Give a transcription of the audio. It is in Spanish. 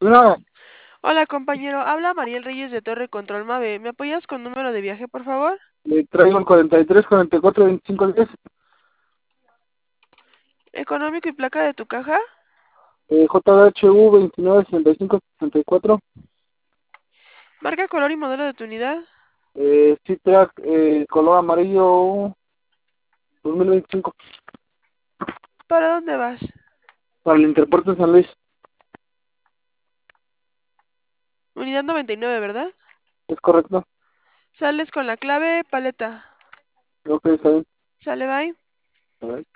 Nada, Hola compañero, habla Mariel Reyes de Torre Control Mave. ¿Me apoyas con número de viaje, por favor? le traigo el 43, 44, 25, 10. Económico y placa de tu caja. JHU 29, 65, 64. Marca, color y modelo de tu unidad. Citrac, color amarillo 2025. ¿Para dónde vas? Para el Interpuerto de San Luis. Unidad 99, ¿verdad? ¿Es correcto? Sales con la clave paleta. Creo que está bien. Sale, bye. A ver.